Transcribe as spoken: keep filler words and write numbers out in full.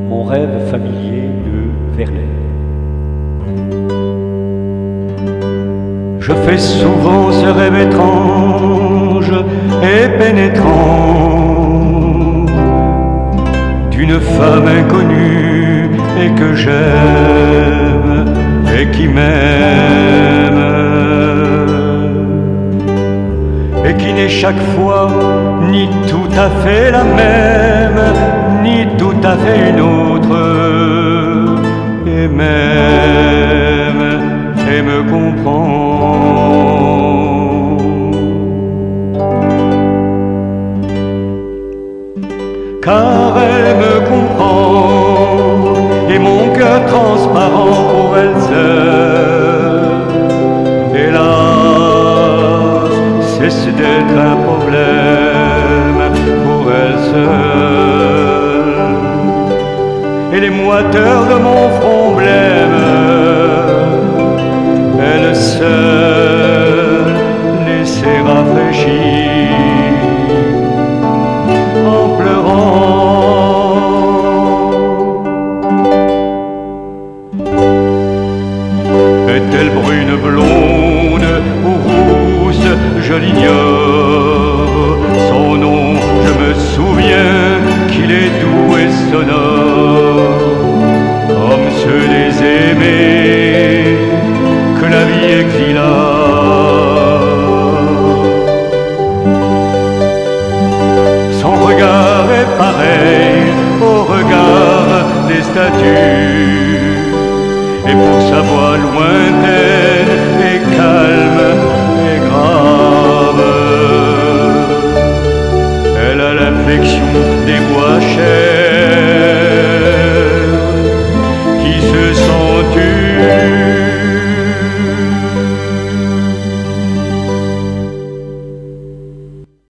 mon rêve familier de Verlaine. Je fais souvent ce rêve étrange et pénétrant d'une femme inconnue et que j'aime et qui m'aime, et qui n'est chaque fois ni tout à fait la même, ni tout à fait une autre, et m'aime et me comprend. Car elle me comprend, et mon cœur transparent pour elle seule, hélas, cesse d'être un problème pour elle seule. Et les moiteurs de mon front blême, elle seule les s'est rafraîchie en pleurant. Est-elle brune, blonde ou rousse, je l'ignore. Son nom, je me souviens qu'il est doux et sonore, comme ceux des aimés que la vie exila. Son regard est pareil au regard des statues, et pour savoir